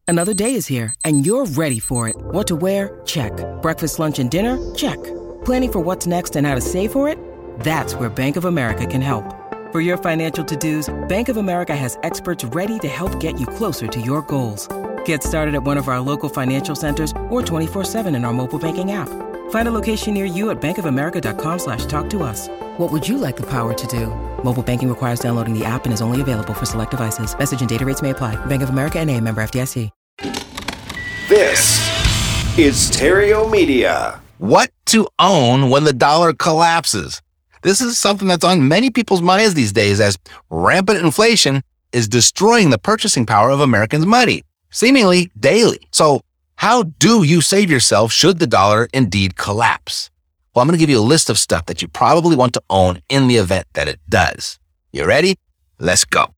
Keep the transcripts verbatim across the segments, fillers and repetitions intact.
Another day is here, and you're ready for it. What to wear? Check. Breakfast, lunch, and dinner? Check. Planning for what's next and how to save for it? That's where Bank of America can help. For your financial to-dos, Bank of America has experts ready to help get you closer to your goals. Get started at one of our local financial centers or twenty-four seven in our mobile banking app. Find a location near you at bankofamerica.com slash talk to us. What would you like the power to do? Mobile banking requires downloading the app and is only available for select devices. Message and data rates may apply. Bank of America N A, member F D I C. This is Stereo Media. What to own when the dollar collapses? This is something that's on many people's minds these days, as rampant inflation is destroying the purchasing power of Americans' money, seemingly daily. So how do you save yourself should the dollar indeed collapse? Well, I'm going to give you a list of stuff that you probably want to own in the event that it does. You ready? Let's go.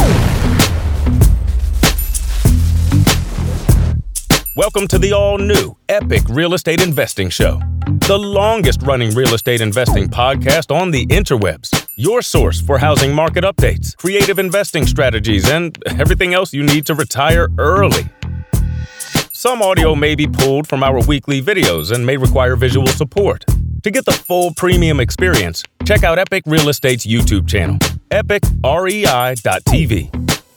Welcome to the all-new Epic Real Estate Investing Show, the longest-running real estate investing podcast on the interwebs, your source for housing market updates, creative investing strategies, and everything else you need to retire early. Some audio may be pulled from our weekly videos and may require visual support. To get the full premium experience, check out Epic Real Estate's YouTube channel, epic rei dot t v.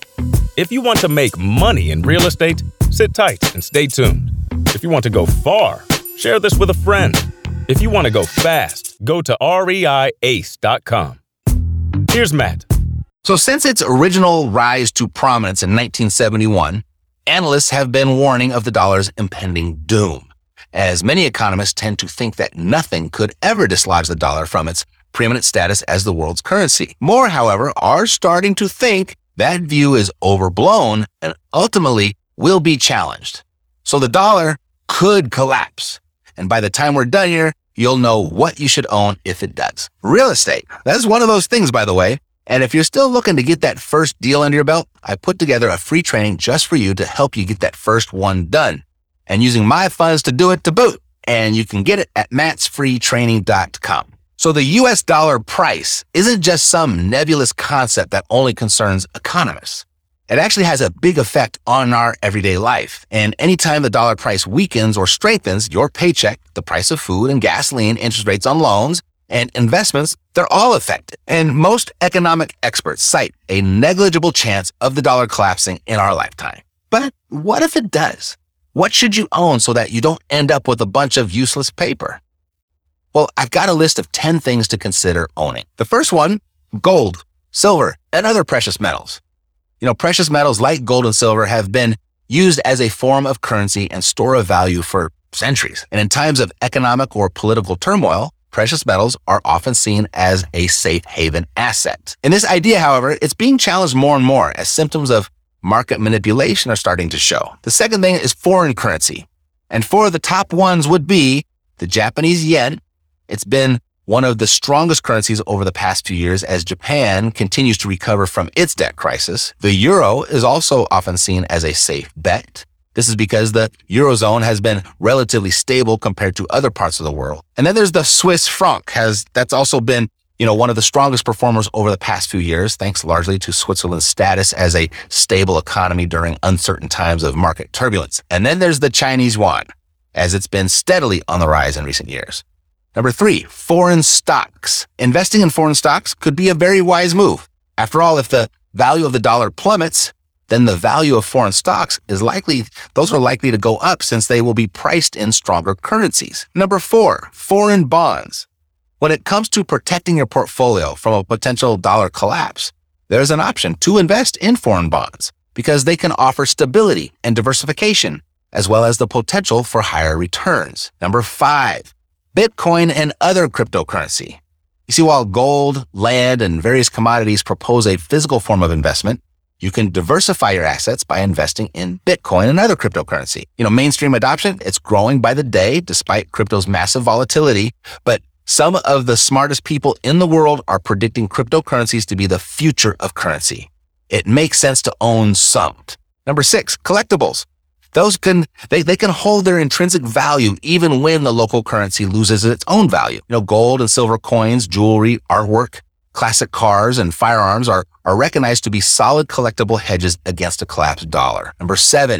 If you want to make money in real estate, sit tight and stay tuned. If you want to go far, share this with a friend. If you want to go fast, go to rei ace dot com. Here's Matt. So since its original rise to prominence in nineteen seventy-one, analysts have been warning of the dollar's impending doom, as many economists tend to think that nothing could ever dislodge the dollar from its preeminent status as the world's currency. More, however, are starting to think that view is overblown and ultimately will be challenged. So the dollar could collapse. And by the time we're done here, you'll know what you should own if it does. Real estate. That's one of those things, by the way. And if you're still looking to get that first deal under your belt, I put together a free training just for you to help you get that first one done. And using my funds to do it to boot. And you can get it at mats free training dot com. So the U S dollar price isn't just some nebulous concept that only concerns economists. It actually has a big effect on our everyday life. And anytime the dollar price weakens or strengthens, your paycheck, the price of food and gasoline, interest rates on loans, and investments, they're all affected. And most economic experts cite a negligible chance of the dollar collapsing in our lifetime. But what if it does? What should you own so that you don't end up with a bunch of useless paper? Well, I've got a list of ten things to consider owning. The first one, gold, silver, and other precious metals. You know, precious metals like gold and silver have been used as a form of currency and store of value for centuries. And in times of economic or political turmoil, precious metals are often seen as a safe haven asset. And this idea, however, it's being challenged more and more as symptoms of market manipulation are starting to show. The second thing is foreign currency. And four of the top ones would be the Japanese yen. It's been one of the strongest currencies over the past few years as Japan continues to recover from its debt crisis. The euro is also often seen as a safe bet. This is because the Eurozone has been relatively stable compared to other parts of the world. And then there's the Swiss franc, has that's also been, you know, one of the strongest performers over the past few years, thanks largely to Switzerland's status as a stable economy during uncertain times of market turbulence. And then there's the Chinese yuan, as it's been steadily on the rise in recent years. Number three, foreign stocks. Investing in foreign stocks could be a very wise move. After all, if the value of the dollar plummets, then the value of foreign stocks is likely, those are likely to go up since they will be priced in stronger currencies. Number four, foreign bonds. When it comes to protecting your portfolio from a potential dollar collapse, there's an option to invest in foreign bonds because they can offer stability and diversification, as well as the potential for higher returns. Number five, Bitcoin and other cryptocurrency. You see, while gold, land, and various commodities propose a physical form of investment, you can diversify your assets by investing in Bitcoin and other cryptocurrency. You know, mainstream adoption, it's growing by the day despite crypto's massive volatility, but some of the smartest people in the world are predicting cryptocurrencies to be the future of currency. It makes sense to own some. Number six, collectibles. Those can, they, they can hold their intrinsic value even when the local currency loses its own value. You know, gold and silver coins, jewelry, artwork, classic cars, and firearms are, are recognized to be solid collectible hedges against a collapsed dollar. Number seven,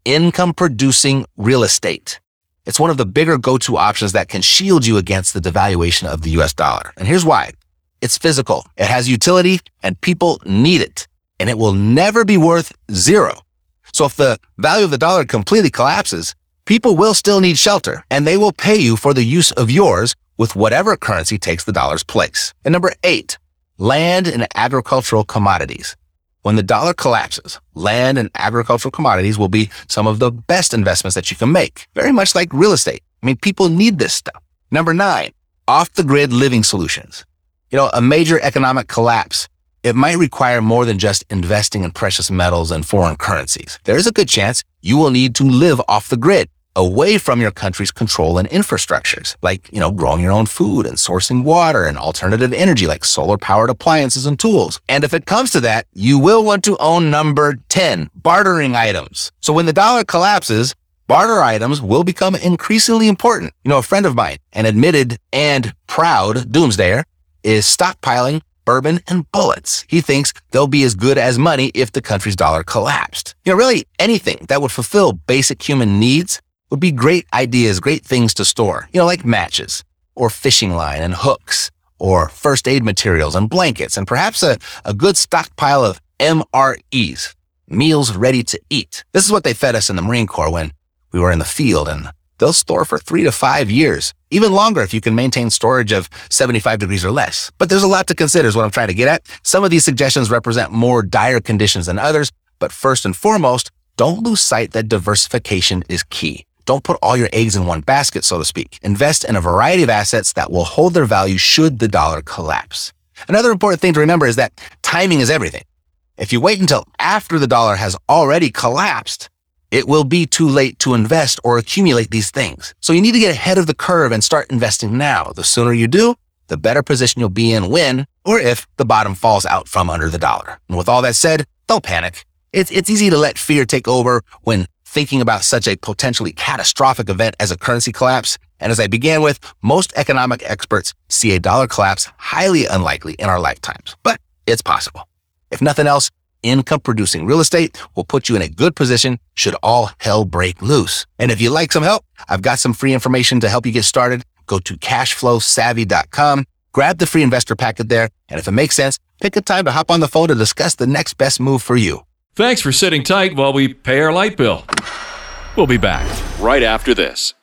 income-producing real estate. It's one of the bigger go-to options that can shield you against the devaluation of the U S dollar. And here's why. It's physical, it has utility, and people need it. And it will never be worth zero. So if the value of the dollar completely collapses, people will still need shelter, and they will pay you for the use of yours with whatever currency takes the dollar's place. And number eight, land and agricultural commodities. When the dollar collapses, land and agricultural commodities will be some of the best investments that you can make, very much like real estate. I mean, people need this stuff. Number nine, off-the-grid living solutions. You know, a major economic collapse, it might require more than just investing in precious metals and foreign currencies. There is a good chance you will need to live off the grid, away from your country's control and infrastructures, like, you know, growing your own food and sourcing water and alternative energy like solar-powered appliances and tools. And if it comes to that, you will want to own number ten, bartering items. So when the dollar collapses, barter items will become increasingly important. You know, a friend of mine, an admitted and proud doomsdayer, is stockpiling bourbon and bullets. He thinks they'll be as good as money if the country's dollar collapsed. You know, really anything that would fulfill basic human needs would be great ideas, great things to store, you know, like matches or fishing line and hooks or first aid materials and blankets and perhaps a, a good stockpile of M R Es, meals ready to eat. This is what they fed us in the Marine Corps when we were in the field, and they'll store for three to five years, even longer if you can maintain storage of seventy-five degrees or less. But there's a lot to consider is what I'm trying to get at. Some of these suggestions represent more dire conditions than others, but first and foremost, don't lose sight that diversification is key. Don't put all your eggs in one basket, so to speak. Invest in a variety of assets that will hold their value should the dollar collapse. Another important thing to remember is that timing is everything. If you wait until after the dollar has already collapsed, it will be too late to invest or accumulate these things. So you need to get ahead of the curve and start investing now. The sooner you do, the better position you'll be in when or if the bottom falls out from under the dollar. And with all that said, don't panic. It's, it's easy to let fear take over when thinking about such a potentially catastrophic event as a currency collapse. And as I began with, most economic experts see a dollar collapse highly unlikely in our lifetimes, but it's possible. If nothing else, income-producing real estate will put you in a good position should all hell break loose. And if you'd like some help, I've got some free information to help you get started. Go to cash flow savvy dot com, grab the free investor packet there, and if it makes sense, pick a time to hop on the phone to discuss the next best move for you. Thanks for sitting tight while we pay our light bill. We'll be back right after this.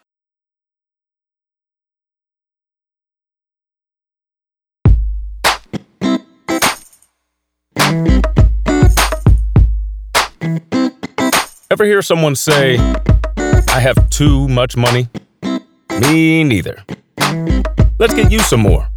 Ever hear someone say, I have too much money? Me neither. Let's get you some more.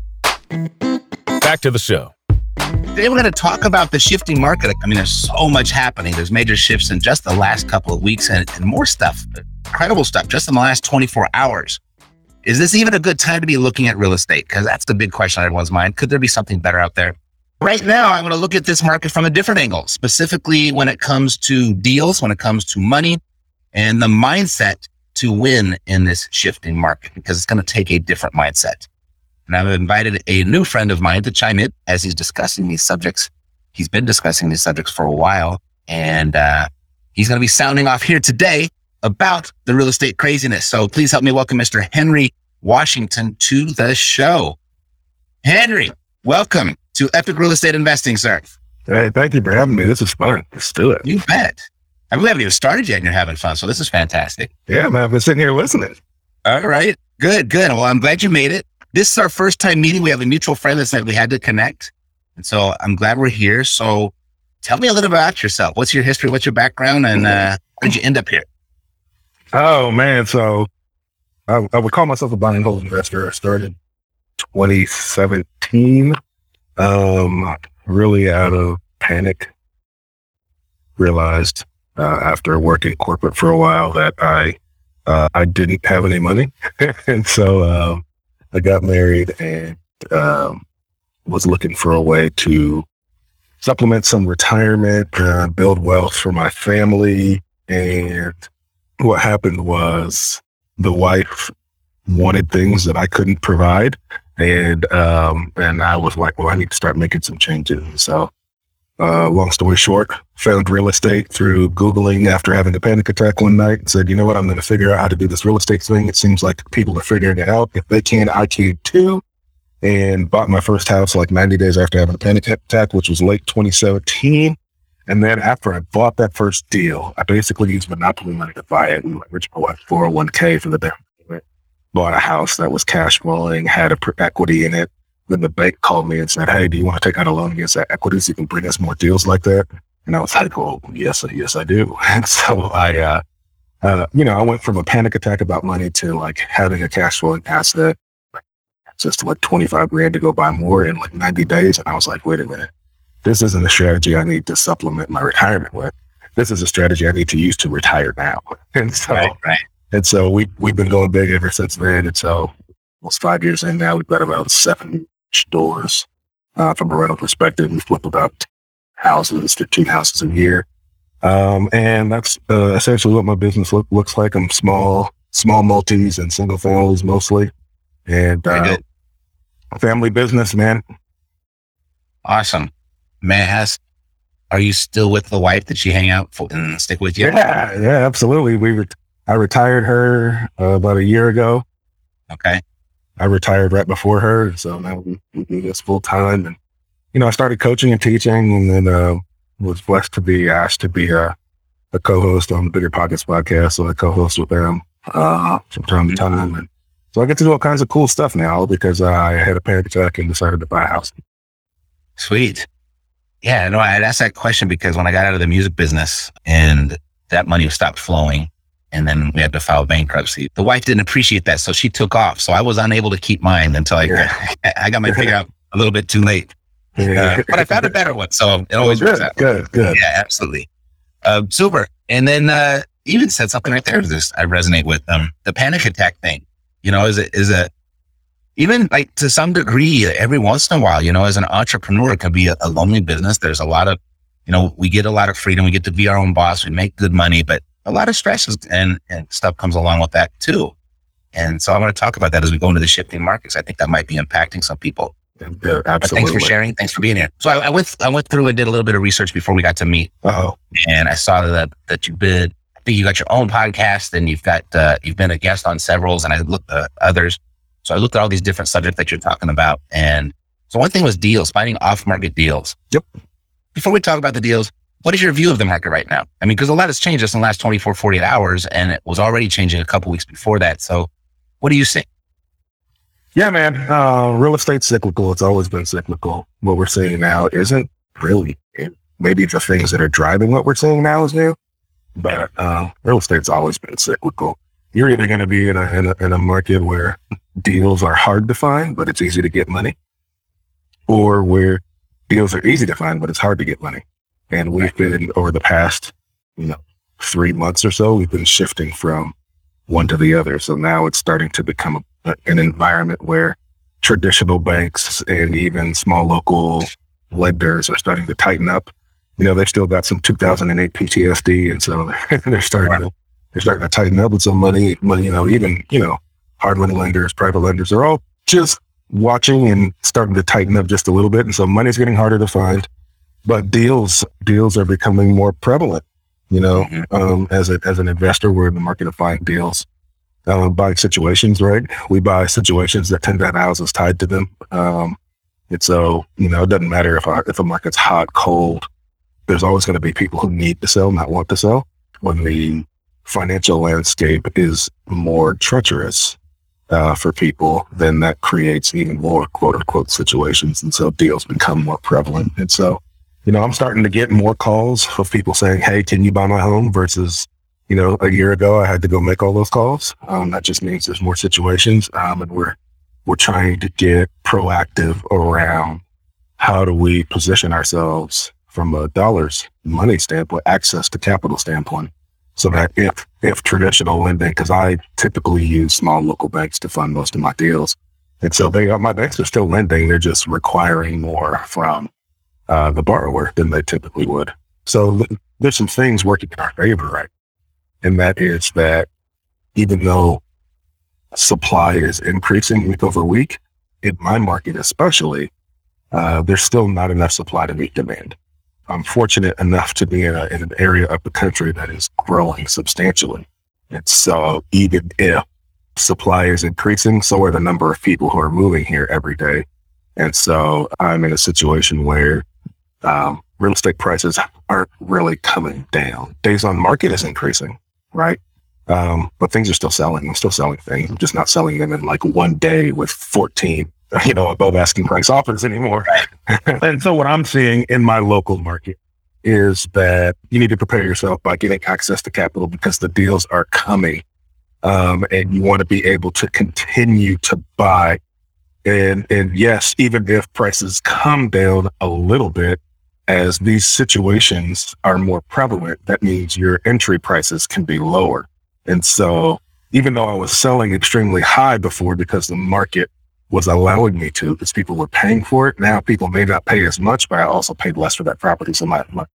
Back to the show. Today we're going to talk about the shifting market. I mean, there's so much happening. There's major shifts in just the last couple of weeks and, and more stuff, incredible stuff just in the last twenty-four hours. Is this even a good time to be looking at real estate? Because that's the big question on everyone's mind. Could there be something better out there? Right now, I'm going to look at this market from a different angle, specifically when it comes to deals, when it comes to money, and the mindset to win in this shifting market, because it's going to take a different mindset. And I've invited a new friend of mine to chime in as he's discussing these subjects. He's been discussing these subjects for a while, and uh, he's going to be sounding off here today about the real estate craziness. So please help me welcome Mister Henry Washington to the show. Henry, welcome to Epic Real Estate Investing, sir. Hey, thank you for having me. This is fun. Let's do it. You bet. I we haven't even started yet and you're having fun, so this is fantastic. Yeah, man, I've been sitting here listening. All right. Good, good. Well, I'm glad you made it. This is our first time meeting. We have a mutual friend that said we had to connect. And so I'm glad we're here. So tell me a little bit about yourself. What's your history? What's your background? And uh, how did you end up here? Oh, man. So I, I would call myself a buy and hold investor. I started twenty seventeen, um, really out of panic. Realized uh, after working corporate for a while that I uh, I didn't have any money. And so um, I got married and um, was looking for a way to supplement some retirement, uh, build wealth for my family. And what happened was the wife wanted things that I couldn't provide. And um, and I was like, well, I need to start making some changes. So uh, long story short, found real estate through Googling after having a panic attack one night and said, you know what, I'm going to figure out how to do this real estate thing. It seems like people are figuring it out. If they can, I can too. And bought my first house like ninety days after having a panic attack, which was late twenty seventeen. And then after I bought that first deal, I basically used Monopoly money to buy it and leveraged my four oh one k for the down payment. Bought a house that was cash flowing, had a equity in it. Then the bank called me and said, hey, do you want to take out a loan against that equity so you can bring us more deals like that? And I was like, well, yes, yes, I do. And so I, uh, uh, you know, I went from a panic attack about money to like having a cash flowing asset, just like twenty-five grand to go buy more in like ninety days. And I was like, wait a minute, this isn't a strategy I need to supplement my retirement with. This is a strategy I need to use to retire now. And so, right, right. and so we, we've been going big ever since then. And so almost five years in now, we've got about seven stores. Uh, from a rental perspective, we flip about houses, fifteen houses a year. Um, and that's uh, essentially what my business look, looks like. I'm small, small multis and single families mostly. And uh, family business, man. Awesome. May I ask, are you still with the wife? Did she hang out for, and stick with you? Yeah, yeah, absolutely. We re- I retired her uh, about a year ago. Okay. I retired right before her. So now we, we do this full time. And, you know, I started coaching and teaching and then uh, was blessed to be asked to be a, a co-host on the Bigger Pockets podcast. So I co-host with them uh, from time to time. And so I get to do all kinds of cool stuff now because uh, I had a panic attack and decided to buy a house. Sweet. Yeah, no, I'd asked that question because when I got out of the music business and that money stopped flowing and then we had to file bankruptcy, the wife didn't appreciate that. So she took off. So I was unable to keep mine until I, yeah. I got my figure out a little bit too late. Yeah. Uh, but I found a better one. So it always good, works out. Good, good. Yeah, absolutely. Uh, super. And then uh, you even said something right there. This I resonate with um, the panic attack thing. You know, is it is a even like to some degree every once in a while, you know, as an entrepreneur, it can be a, a lonely business. There's a lot of, you know, we get a lot of freedom. We get to be our own boss. We make good money, but a lot of stresses and, and stuff comes along with that too. And so I want to talk about that as we go into the shifting markets. I think that might be impacting some people. Yeah, absolutely. Thanks for sharing. Thanks for being here. So I, I went, I went through and did a little bit of research before we got to meet. Oh, and I saw that that you bid. I think you got your own podcast, and you've got uh, you've been a guest on several. And I looked at others. So I looked at all these different subjects that you're talking about. And so one thing was deals, finding off-market deals. Yep. Before we talk about the deals, what is your view of the market right now? I mean, because a lot has changed just in the last twenty-four, forty-eight hours, and it was already changing a couple weeks before that. So what do you see? Yeah, man. Uh, real estate's cyclical. It's always been cyclical. What we're seeing now isn't really. Maybe the things that are driving what we're seeing now is new, but uh, real estate's always been cyclical. You're either going to be in a, in a in a market where deals are hard to find, but it's easy to get money, or where deals are easy to find, but it's hard to get money. And we've been over the past, you know, three months or so, we've been shifting from one to the other. So now it's starting to become a, an environment where traditional banks and even small local lenders are starting to tighten up. You know, they've still got some two thousand eight P T S D, and so they're starting to they're starting to tighten up with some money. Money, you know, even you know, hard money lenders, private lenders are all just watching and starting to tighten up just a little bit. And so money's getting harder to find, but deals deals are becoming more prevalent. You know, mm-hmm. um, as a as an investor, we're in the market of buying deals, um, buying situations. Right, we buy situations that tend to have houses tied to them. Um, and so, you know, it doesn't matter if a, if a market's hot, cold. There's always going to be people who need to sell, not want to sell. When the financial landscape is more treacherous uh, for people, then that creates even more quote unquote situations. And so deals become more prevalent. And so, you know, I'm starting to get more calls of people saying, hey, can you buy my home? Versus, you know, a year ago, I had to go make all those calls. Um, that just means there's more situations. Um, and we're, we're trying to get proactive around how do we position ourselves from a dollars money standpoint, access to capital standpoint, so that if if traditional lending, because I typically use small local banks to fund most of my deals, and so they are, my banks are still lending, they're just requiring more from uh, the borrower than they typically would. So there's some things working in our favor, right? And that is that even though supply is increasing week over week, in my market especially, uh, there's still not enough supply to meet demand. I'm fortunate enough to be in, a, in an area of the country that is growing substantially. And so even if supply is increasing, so are the number of people who are moving here every day. And so I'm in a situation where um, real estate prices aren't really coming down. Days on market is increasing, right? Um, but things are still selling. I'm still selling things. I'm just not selling them in like one day with fourteen, you know, above asking price offers anymore. And so what I'm seeing in my local market is that you need to prepare yourself by getting access to capital because the deals are coming. Um, and you want to be able to continue to buy. And, and yes, even if prices come down a little bit, as these situations are more prevalent, that means your entry prices can be lower. And so even though I was selling extremely high before because the market was allowing me to, because people were paying for it, now people may not pay as much, but I also paid less for that property. So my, my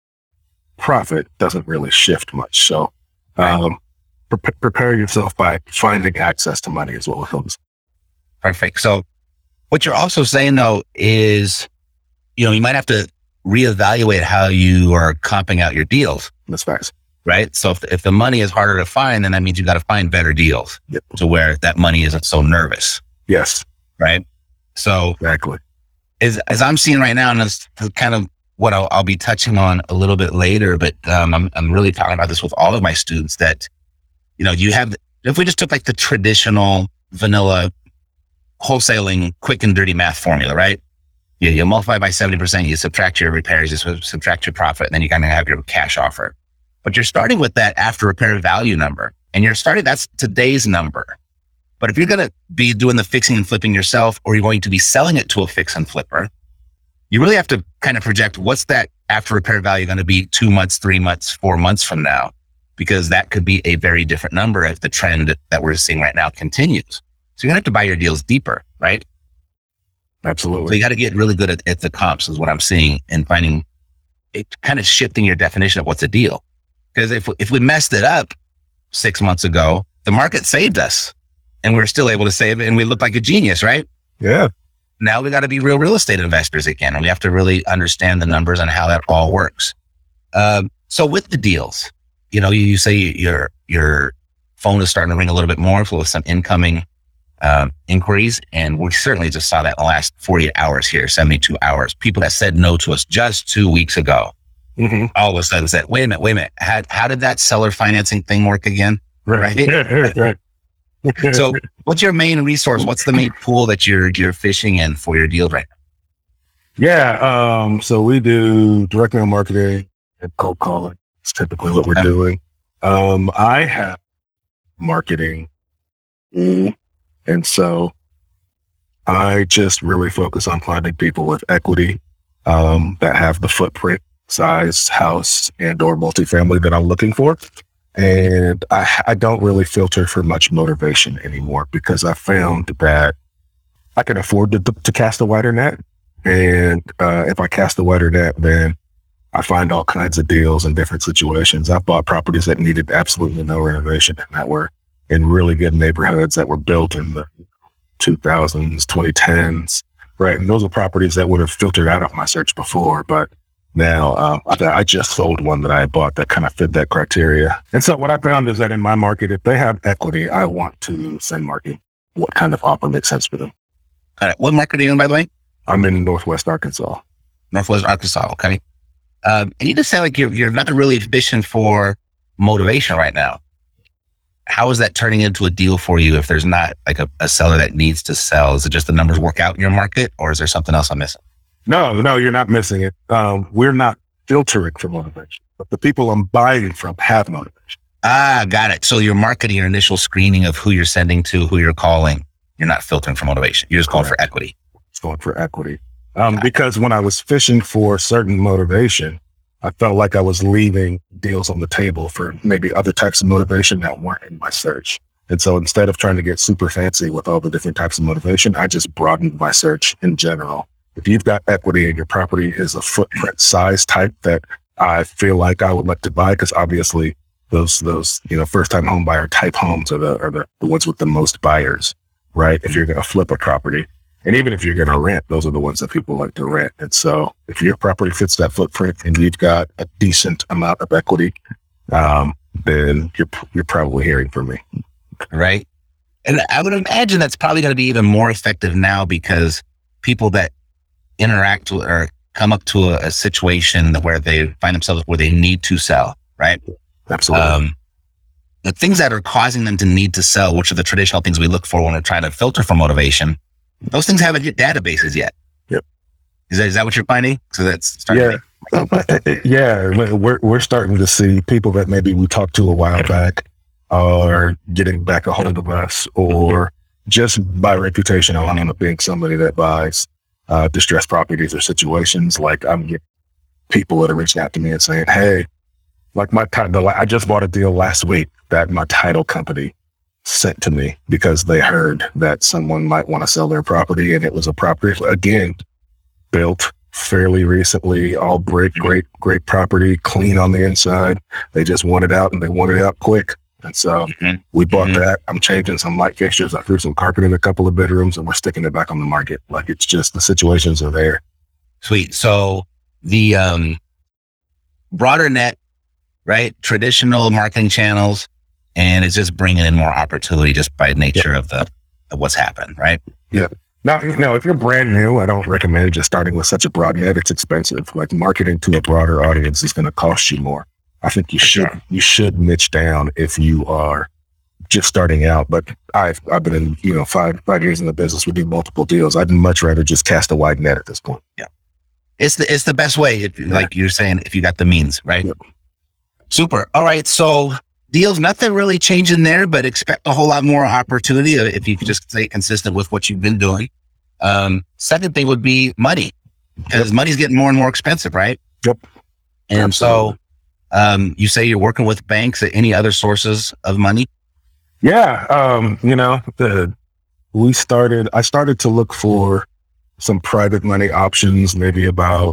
profit doesn't really shift much. So um, pre- prepare yourself by finding access to money as well as Perfect. So what you're also saying though is, you know, you might have to reevaluate how you are comping out your deals. That's facts. Right. So if, if the money is harder to find, then that means you got to find better deals yep. to where that money isn't so nervous. Yes. Right. So exactly. As, as I'm seeing right now, and that's kind of what I'll, I'll be touching on a little bit later, but um, I'm, I'm really talking about this with all of my students that, you know, you have, if we just took like the traditional vanilla wholesaling, quick and dirty math formula, right? You, you multiply by seventy percent, you subtract your repairs, you subtract your profit, and then you kind of have your cash offer. But you're starting with that after repair value number, and you're starting, that's today's number. But if you're going to be doing the fixing and flipping yourself, or you're going to be selling it to a fix and flipper, you really have to kind of project what's that after repair value going to be two months, three months, four months from now, because that could be a very different number if the trend that we're seeing right now continues. So you're going to have to buy your deals deeper, right? Absolutely. So you got to get really good at, at the comps is what I'm seeing, and finding it, kind of shifting your definition of what's a deal. Because if, if we messed it up six months ago, the market saved us and we we're still able to save it and we look like a genius, right? Yeah. Now we got to be real real estate investors again. And we have to really understand the numbers and how that all works. Um, so with the deals, you know, you, you say your, your phone is starting to ring a little bit more full of some incoming um, inquiries. And we certainly just saw that in the last forty-eight hours here, seventy-two hours, people that said no to us just two weeks ago. Mm-hmm. All of a sudden said, wait a minute, wait a minute. How, how did that seller financing thing work again? Right. right. right. So what's your main resource? What's the main pool that you're, you're fishing in for your deal right now? Yeah. Um, so we do direct mail marketing and cold calling. It's typically what we're okay. doing. Um, I have marketing. Mm, and so I just really focus on finding people with equity, um, that have the footprint, size, house, and or multifamily that I'm looking for. And I, I don't really filter for much motivation anymore because I found that I can afford to, to cast a wider net. And uh, if I cast a wider net, then I find all kinds of deals in different situations. I bought properties that needed absolutely no renovation and that were in really good neighborhoods that were built in the two thousands, twenty tens, right? And those are properties that would have filtered out of my search before, but now, um, I, I just sold one that I bought that kind of fit that criteria. And so what I found is that in my market, if they have equity, I want to send market what kind of offer makes sense for them. All right. What market are you in, by the way? I'm in Northwest Arkansas. Northwest Arkansas. Okay. Um, and you just sound like you're, you're not really fishing for motivation right now. How is that turning into a deal for you if there's not like a, a seller that needs to sell? Is it just the numbers work out in your market, or is there something else I'm missing? No, no, you're not missing it. Um, we're not filtering for motivation, but the people I'm buying from have motivation. Ah, got it. So you're marketing your initial screening of who you're sending to, who you're calling. You're not filtering for motivation. You're just calling for equity. It's going for equity. Um, because when I was fishing for certain motivation, I felt like I was leaving deals on the table for maybe other types of motivation that weren't in my search. And so instead of trying to get super fancy with all the different types of motivation, I just broadened my search in general. If you've got equity and your property is a footprint size type that I feel like I would like to buy, because obviously those, those, you know, first time home buyer type homes are the, are the, the ones with the most buyers, right? If you're going to flip a property. And even if you're going to rent, those are the ones that people like to rent. And so if your property fits that footprint and you've got a decent amount of equity, um, then you're you're probably hearing from me. Right. And I would imagine that's probably going to be even more effective now because people that interact with or come up to a, a situation where they find themselves where they need to sell, right? Absolutely. Um, the things that are causing them to need to sell, which are the traditional things we look for when we're trying to filter for motivation, those things haven't hit databases yet. Yep. Is that, is that what you're finding? So that's starting yeah. To yeah. We're, we're starting to see people that maybe we talked to a while back are getting back a hold of us, or just by reputation alone of being somebody that buys uh, distressed properties or situations. Like I'm getting people that are reaching out to me and saying, hey, like my title, I just bought a deal last week that my title company sent to me because they heard that someone might want to sell their property, and it was a property, again, built fairly recently, all brick, great, great property, clean on the inside. They just want it out, and they want it out quick. And so mm-hmm. we bought mm-hmm. that. I'm changing some light fixtures. I threw some carpet in a couple of bedrooms, and we're sticking it back on the market. Like, it's just the situations are there. Sweet. So the um, broader net, right? Traditional marketing channels, and it's just bringing in more opportunity just by nature yeah. of the of what's happened, right? Yeah. Now, you know, if you're brand new, I don't recommend just starting with such a broad net. It's expensive. Like, marketing to a broader audience is going to cost you more. I think you should sure. you should niche down if you are just starting out. But I've I've been in, you know, five five years in the business. We do multiple deals. I'd much rather just cast a wide net at this point. Yeah, it's the it's the best way. If, like you're saying, if you got the means, right? Yep. Super. All right. So deals, nothing really changing there, but expect a whole lot more opportunity if you could just stay consistent with what you've been doing. Um, second thing would be money, because yep. money's getting more and more expensive, right? Yep. And Absolutely. so um, you say you're working with banks. Any other sources of money? Yeah. Um, you know, the, we started, I started to look for some private money options maybe about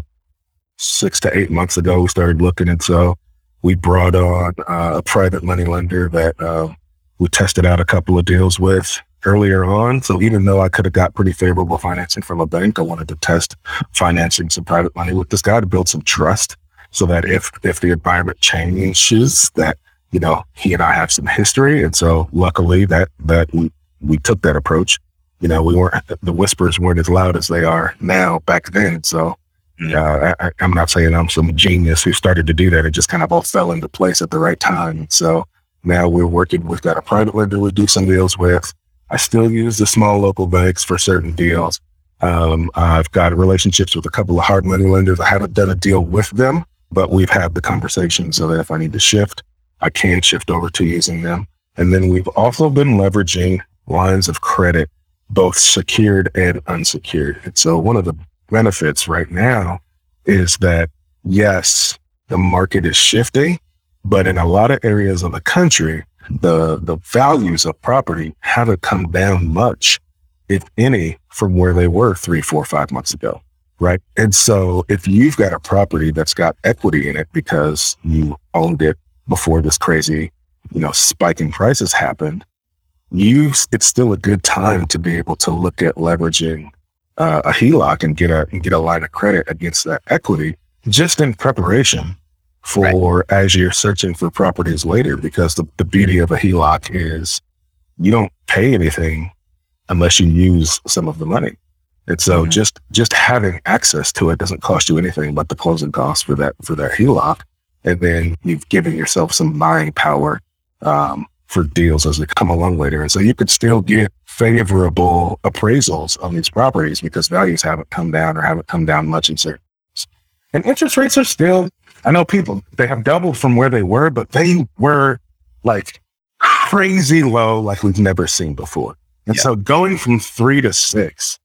six to eight months ago. We started looking, and so we brought on uh, a private money lender that uh, we tested out a couple of deals with earlier on. So even though I could have got pretty favorable financing from a bank, I wanted to test financing some private money with this guy to build some trust, so that if if the environment changes, that, you know, he and I have some history. And so luckily that that we, we took that approach. You know, we weren't, the whispers weren't as loud as they are now back then. So Uh, I, I'm not saying I'm some genius who started to do that. It just kind of all fell into place at the right time. So now we're working, we've got a private lender we do some deals with. I still use the small local banks for certain deals. Um, I've got relationships with a couple of hard money lenders. I haven't done a deal with them, but we've had the conversation so that if I need to shift, I can shift over to using them. And then we've also been leveraging lines of credit, both secured and unsecured. And so one of the benefits right now is that, yes, the market is shifting, but in a lot of areas of the country, the the values of property haven't come down much, if any, from where they were three, four, five months ago, right? And so if you've got a property that's got equity in it because you owned it before this crazy, you know, spike in prices happened, you it's still a good time to be able to look at leveraging Uh, a H E L O C and get a and get a line of credit against that equity, just in preparation for right. as you're searching for properties later. Because the, the beauty of a H E L O C is you don't pay anything unless you use some of the money. And so mm-hmm. just just having access to it doesn't cost you anything but the closing costs for that for that H E L O C. And then you've given yourself some buying power um, for deals as they come along later. And so you could still get favorable appraisals on these properties because values haven't come down or haven't come down much in certain areas. And interest rates are still, I know people, they have doubled from where they were, but they were like crazy low, like we've never seen before. And yeah. so going from three to six,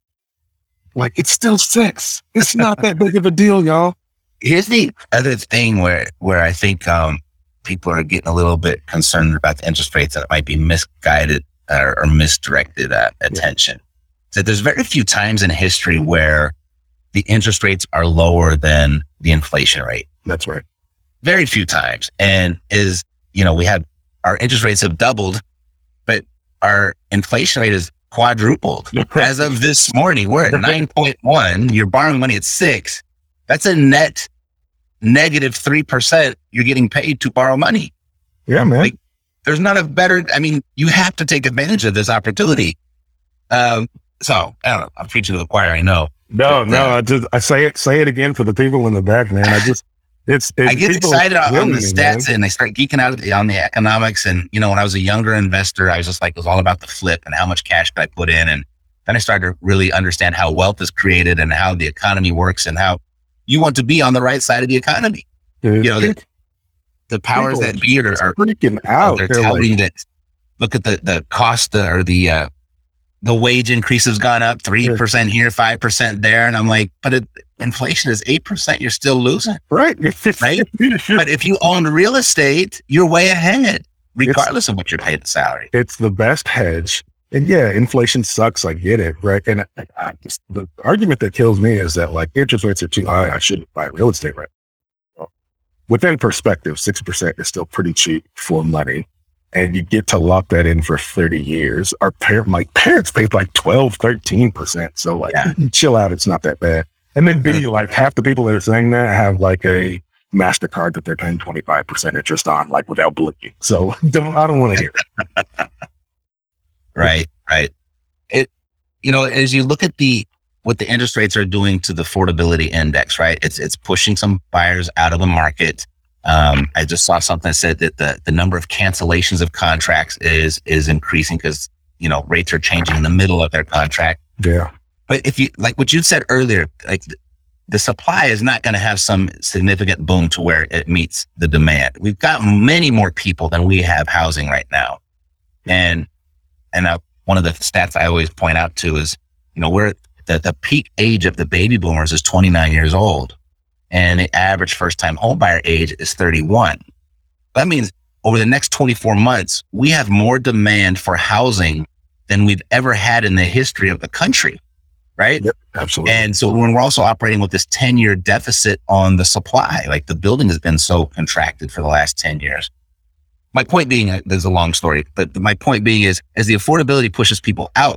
like it's still six. It's not that big of a deal, y'all. Here's the other thing where, where I think um, people are getting a little bit concerned about the interest rates, that it might be misguided or, or misdirected uh, attention. Yeah. So there's very few times in history where the interest rates are lower than the inflation rate. That's right. Very few times. And is, you know, we have, our interest rates have doubled, but our inflation rate is quadrupled. As of this morning, we're at nine point one. You're borrowing money at six. That's a net negative three percent. You're getting paid to borrow money. Yeah, man. Like, there's not a better, I mean, you have to take advantage of this opportunity. Um, so I don't know. I'm preaching to the choir. I know. No, but, no. uh, I just I say it. Say it again for the people in the back, man. I just it's. it's I get people excited on, on the me, stats man. and I start geeking out on the economics. And you know, when I was a younger investor, I was just like, it was all about the flip and how much cash could I put in. And then I started to really understand how wealth is created and how the economy works and how you want to be on the right side of the economy. Dude, You know, the, the powers people that be are, are freaking out. they're, They're touting like, that. Look at the the cost uh, or the uh, the wage increase has gone up three percent here, five percent there, and I'm like, but it, inflation is eight percent. You're still losing, right? right? But if you own real estate, you're way ahead, regardless it's, of what you're paid the salary. It's the best hedge. And yeah, inflation sucks. I get it, right? And I, I just, the argument that kills me is that like interest rates are too high. I shouldn't buy real estate right now. Within perspective, six percent is still pretty cheap for money. And you get to lock that in for thirty years. Our parent, my parents paid like twelve, thirteen percent. So like, yeah. Chill out. It's not that bad. And then B, like half the people that are saying that have like a MasterCard that they're paying twenty-five percent interest on, like without blinking. So don't, I don't want to hear it. Right, right. It, you know, as you look at the, what the interest rates are doing to the affordability index, right? It's, it's pushing some buyers out of the market. Um, I just saw something that said that the, the number of cancellations of contracts is, is increasing because, you know, rates are changing in the middle of their contract. Yeah. But if you, like what you said earlier, like the, the supply is not going to have some significant boom to where it meets the demand. We've got many more people than we have housing right now. And, and uh, one of the stats I always point out to is, you know, we're the, the peak age of the baby boomers is twenty-nine years old. And the average first-time homebuyer age is thirty-one. That means over the next twenty-four months, we have more demand for housing than we've ever had in the history of the country, right? Yep, absolutely. And so when we're also operating with this ten-year deficit on the supply, like the building has been so contracted for the last ten years. My point being, there's a long story, but my point being is, as the affordability pushes people out,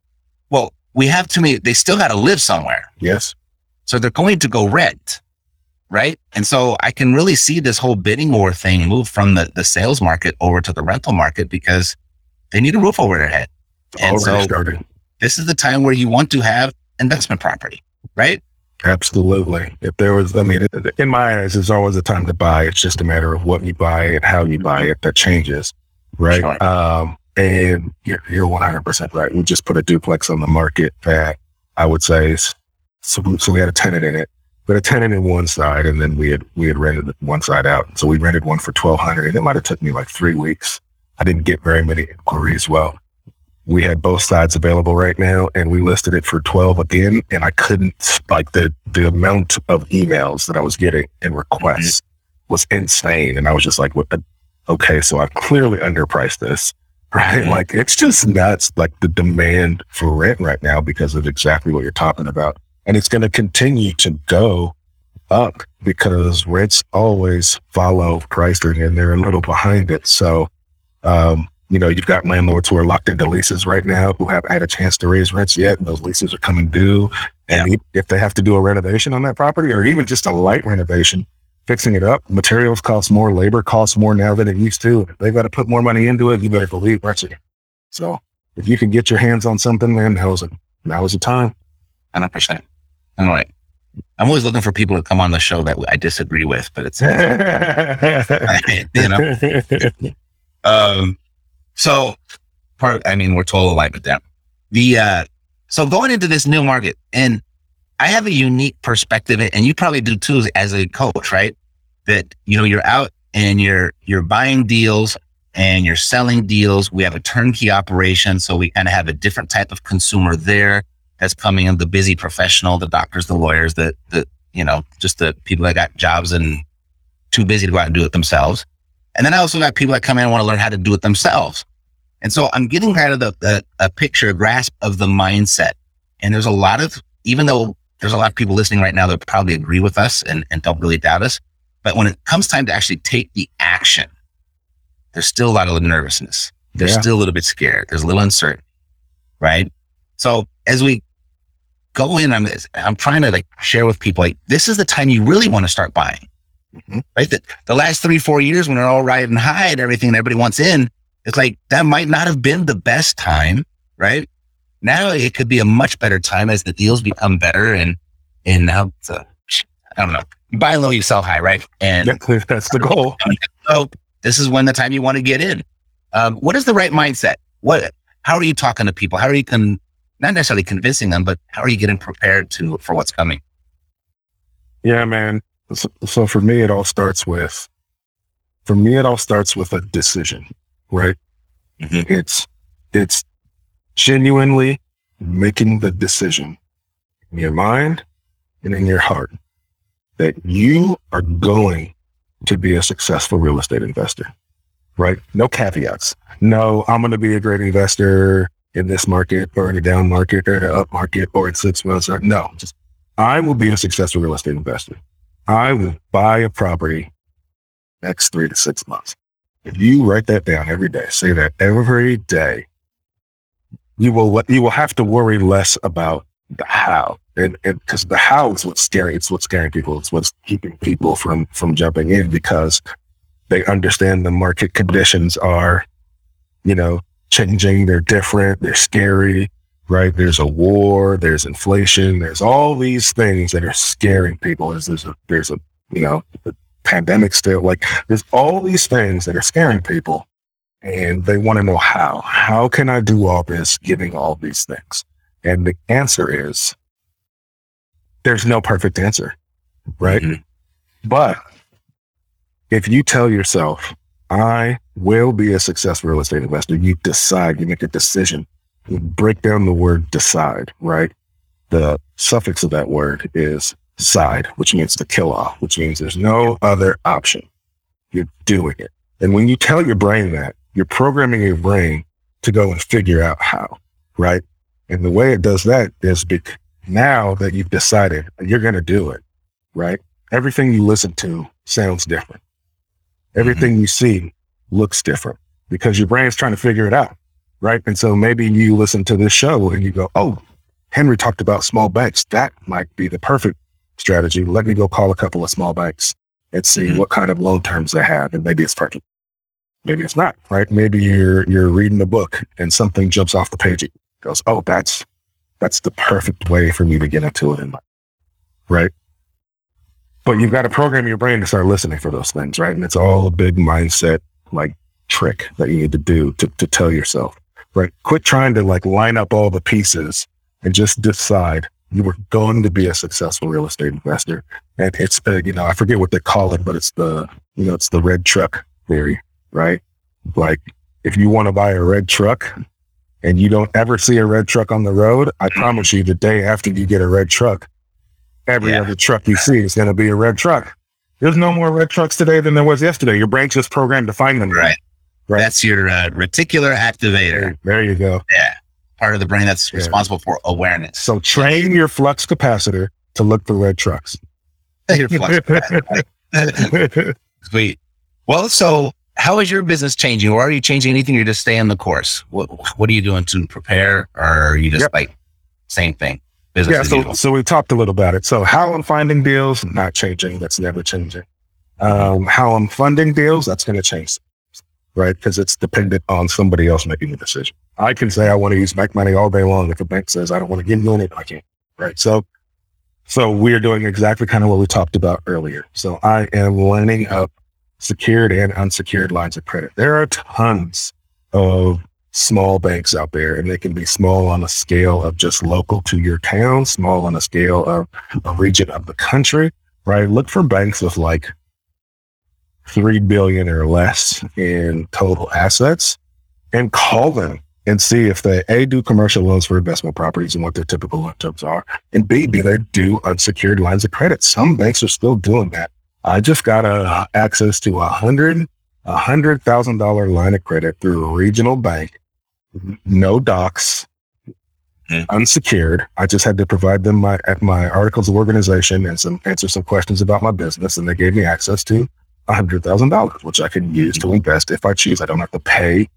well, we have too many, they still got to live somewhere. Yes. So they're going to go rent. Right. And so I can really see this whole bidding war thing move from the, the sales market over to the rental market because they need a roof over their head. And Already so started. This is the time where you want to have investment property, right? Absolutely. If there was, I mean, in my eyes, there's always a time to buy. It's just a matter of what you buy and how you buy it that changes. Right. Sure. Um, and you're, you're one hundred percent right. We just put a duplex on the market that I would say is, so, so we had a tenant in it. We had a tenant in one side, and then we had we had rented one side out. So we rented one for twelve hundred, and it might have took me like three weeks. I didn't get very many inquiries. Well, we had both sides available right now, and we listed it for twelve again. And I couldn't, like the the amount of emails that I was getting and requests mm-hmm. was insane. And I was just like, what, okay, so I clearly underpriced this, right? Mm-hmm. Like it's just nuts. Like the demand for rent right now because of exactly what you're talking about. And it's going to continue to go up because rents always follow pricing and they're a little behind it. So, um, you know, you've got landlords who are locked into leases right now who haven't had a chance to raise rents yet. And those leases are coming due. And yeah. if they have to do a renovation on that property or even just a light renovation, fixing it up, materials cost more, labor costs more now than it used to. If they've got to put more money into it, you better believe rents again. So if you can get your hands on something, man, now is, a, now is the time. one hundred percent. All right. I'm always looking for people to come on the show that I disagree with, but it's, you know, um, so part, I mean, we're total alignment there. The, uh, so going into this new market, and I have a unique perspective, and you probably do too as a coach, right? That, you know, you're out and you're, you're buying deals and you're selling deals. We have a turnkey operation. So we kind of have a different type of consumer there. That's coming in, the busy professional, the doctors, the lawyers, the, the, you know, just the people that got jobs and too busy to go out and do it themselves. And then I also got people that come in and want to learn how to do it themselves. And so I'm getting kind of the, the, a picture, a grasp of the mindset. And there's a lot of, even though there's a lot of people listening right now that probably agree with us and, and don't really doubt us, but when it comes time to actually take the action, there's still a lot of nervousness. There's yeah. still a little bit scared. There's a little uncertainty. right? So as we go in on this, I'm trying to like share with people, like, this is the time you really want to start buying, mm-hmm. right? The, the last three, four years when they're all riding high and everything and everybody wants in, it's like, that might not have been the best time, right? Now it could be a much better time as the deals become better. And, and now it's a, I don't know, you buy low, you sell high, right? And that's the goal. So this is when the time you want to get in. Um, what is the right mindset? What, how are you talking to people? How are you con- not necessarily convincing them, but how are you getting prepared to, for what's coming? Yeah, man. So, so for me, it all starts with, for me, it all starts with a decision, right? Mm-hmm. It's, it's genuinely making the decision in your mind and in your heart that you are going to be a successful real estate investor, right? No caveats. No, I'm going to be a great investor in this market or in a down market or in an up market or in six months. Or, no, just I will be a successful real estate investor. I will buy a property next three to six months. If you write that down every day, say that every day, you will you will have to worry less about the how, and because the how is what's scary. It's what's scaring people. It's what's keeping people from from jumping in because they understand the market conditions are, you know, changing. They're different. They're scary, right? There's a war. There's inflation. There's all these things that are scaring people. There's, there's a there's a you know the pandemic still. Like there's all these things that are scaring people. And they want to know how. How can I do all this, giving all these things? And the answer is, there's no perfect answer, right? Mm-hmm. But if you tell yourself, I will be a successful real estate investor, you decide, you make a decision. You break down the word decide, right? The suffix of that word is side, which means to kill off, which means there's no other option. You're doing it. And when you tell your brain that, you're programming your brain to go and figure out how, right? And the way it does that is bec- now that you've decided you're going to do it, right? Everything you listen to sounds different. Everything mm-hmm. you see looks different because your brain's trying to figure it out, right? And so maybe you listen to this show and you go, oh, Henry talked about small banks. That might be the perfect strategy. Let me go call a couple of small banks and see mm-hmm. what kind of loan terms they have. And maybe it's perfect. Maybe it's not, right? Maybe you're you're reading a book and something jumps off the page. It goes, oh, that's that's the perfect way for me to get into it in life, right? But you've got to program your brain to start listening for those things, right? And it's all a big mindset like trick that you need to do to to tell yourself, right? Quit trying to like line up all the pieces and just decide you were going to be a successful real estate investor. And it's uh, you know, I forget what they call it, but it's the you know it's the red truck theory. Right? Like if you want to buy a red truck and you don't ever see a red truck on the road, I promise you the day after you get a red truck, every yeah. other truck you see is going to be a red truck. There's no more red trucks today than there was yesterday. Your brain's just programmed to find them. Right. Right. That's your uh, reticular activator. There you go. Yeah. Part of the brain that's yeah. responsible for awareness. So train your flux capacitor to look for red trucks. Your flux capacitor. Sweet. Well, so how is your business changing, or are you changing anything? You're just staying the course. What What are you doing to prepare, or are you just yep. like same thing? Business yeah. So usual? so we talked a little about it. So how I'm finding deals, not changing. That's never changing. Um, how I'm funding deals, that's going to change, right? Because it's dependent on somebody else making the decision. I can say I want to use bank money all day long. If a bank says I don't want to give you any, I can't. Right. So so we're doing exactly kind of what we talked about earlier. So I am lining up secured and unsecured lines of credit. There are tons of small banks out there, and they can be small on a scale of just local to your town, small on a scale of a region of the country, right? Look for banks with like three billion or less in total assets and call them and see if they A, do commercial loans for investment properties and what their typical loan terms are, and B, do they do unsecured lines of credit? Some banks are still doing that. I just got uh, access to a hundred, a hundred thousand dollar line of credit through a regional bank, no docs, mm. unsecured. I just had to provide them my at my articles of organization and some answer some questions about my business, and they gave me access to a hundred thousand dollars, which I can use to invest if I choose. I don't have to pay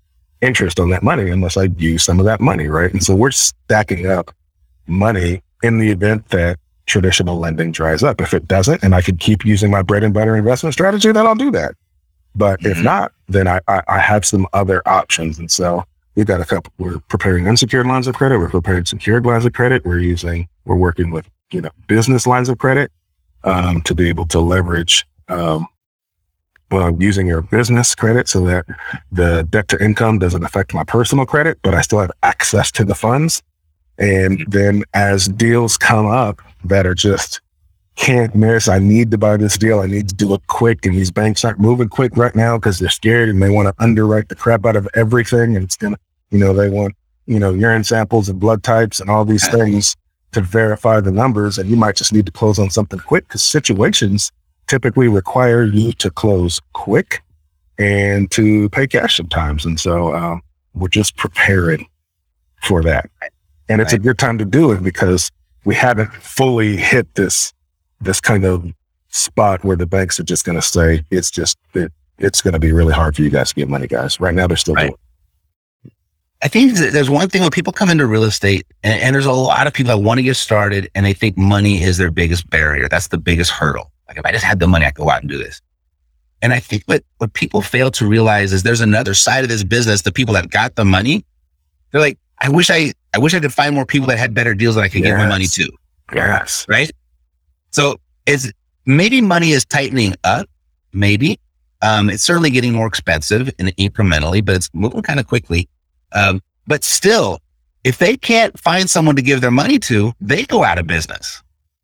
interest on that money unless I use some of that money, right? And so we're stacking up money in the event that traditional lending dries up. If it doesn't, and I could keep using my bread and butter investment strategy, then I'll do that. But mm-hmm. if not, then I, I, I have some other options. And so we've got a couple, we're preparing unsecured lines of credit. We're preparing secured lines of credit. We're using, we're working with, you know, business lines of credit um, to be able to leverage, um, well, using your business credit so that the debt to income doesn't affect my personal credit, but I still have access to the funds. And then as deals come up that are just can't miss, I need to buy this deal, I need to do it quick, and these banks aren't moving quick right now because they're scared and they want to underwrite the crap out of everything. And it's gonna, you know, they want, you know, urine samples and blood types and all these things to verify the numbers. And you might just need to close on something quick because situations typically require you to close quick and to pay cash sometimes. And so um, we're just preparing for that. And it's right. a good time to do it because we haven't fully hit this this kind of spot where the banks are just going to say, it's just, it, it's going to be really hard for you guys to get money, guys. Right now, they're still right. doing it. I think there's one thing when people come into real estate, and, and there's a lot of people that want to get started and they think money is their biggest barrier. That's the biggest hurdle. Like if I just had the money, I could go out and do this. And I think what, what people fail to realize is there's another side of this business. The people that got the money, they're like, I wish I, I wish I could find more people that had better deals that I could yes. give my money to. Yes. Right. So it's maybe money is tightening up. Maybe um, it's certainly getting more expensive and incrementally, but it's moving kind of quickly. Um, but still, if they can't find someone to give their money to, they go out of business.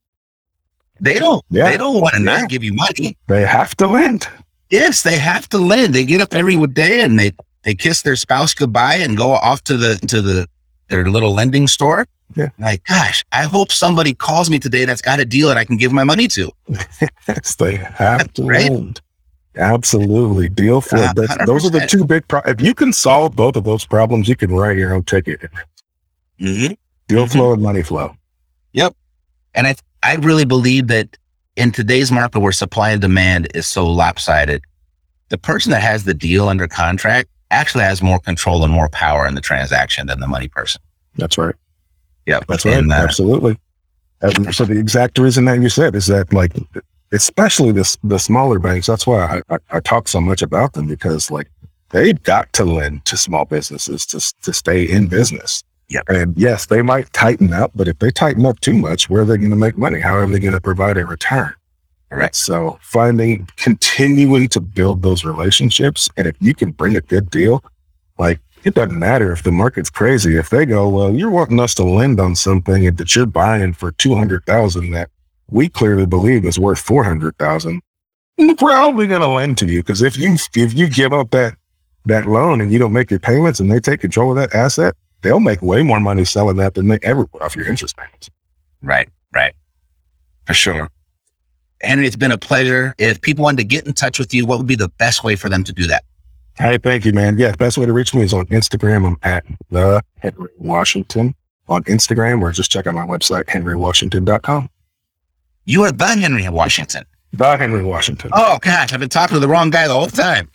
They don't, yeah. they don't want to yeah. not give you money. They have to lend. Yes, they have to lend. They get up every day and they, they kiss their spouse goodbye and go off to the, to the, their little lending store. Yeah. Like, gosh, I hope somebody calls me today that's got a deal that I can give my money to. Yes, they have to right? lend. Absolutely. Deal flow. Uh, That's, those are the two big problems. If you can solve both of those problems, you can write your own ticket. Mm-hmm. Deal mm-hmm. flow and money flow. Yep. And I, I really believe that in today's market where supply and demand is so lopsided, the person that has the deal under contract actually has more control and more power in the transaction than the money person. That's right. Yeah, that's right. And, uh, Absolutely. And so the exact reason that you said is that, like, especially this the smaller banks. That's why I, I, I talk so much about them, because like they've got to lend to small businesses to to stay in business. Yeah. And yes, they might tighten up, but if they tighten up too much, where are they going to make money? How are they going to provide a return? Right. So finding, continuing to build those relationships, and if you can bring a good deal, like. It doesn't matter if the market's crazy. If they go, well, you're wanting us to lend on something that you're buying for two hundred thousand that we clearly believe is worth four hundred thousand, we're probably going to lend to you. Because if you if you give up that that loan and you don't make your payments and they take control of that asset, they'll make way more money selling that than they ever would off your interest payments. Right, right, for sure. Henry, it's been a pleasure. If people wanted to get in touch with you, what would be the best way for them to do that? Hey, thank you, man. Yeah, best way to reach me is on Instagram. I'm at the Henry Washington on Instagram, or just check out my website, henry washington dot com. You are the Henry Washington. The Henry Washington. Oh, gosh, I've been talking to the wrong guy the whole time.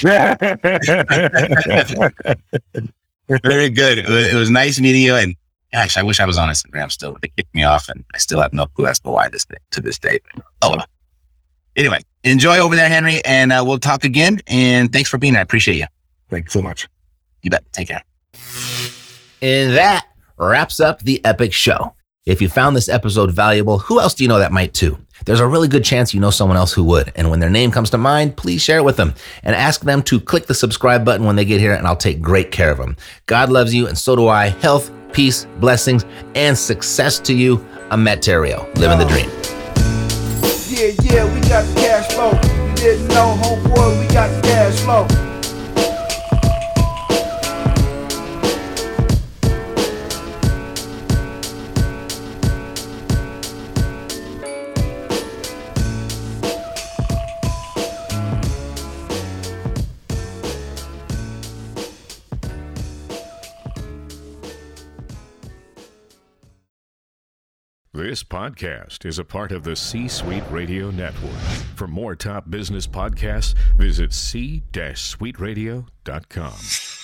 Very good. It was, it was nice meeting you. And gosh, I wish I was on Instagram still. They kicked me off, and I still have no clue as to why this day, to this day. Oh, well. Anyway, enjoy over there, Henry, and uh, we'll talk again. And thanks for being here. I appreciate you. Thanks so much. You bet. Take care. And that wraps up the Epic Show. If you found this episode valuable, who else do you know that might too? There's a really good chance you know someone else who would. And when their name comes to mind, please share it with them and ask them to click the subscribe button when they get here, and I'll take great care of them. God loves you, and so do I. Health, peace, blessings, and success to you. I'm Matt Theriault, living the dream. Yeah, yeah, we got the cash flow. You didn't know, homeboy, we got the cash flow. This podcast is a part of the C-Suite Radio Network. For more top business podcasts, visit c suite radio dot com.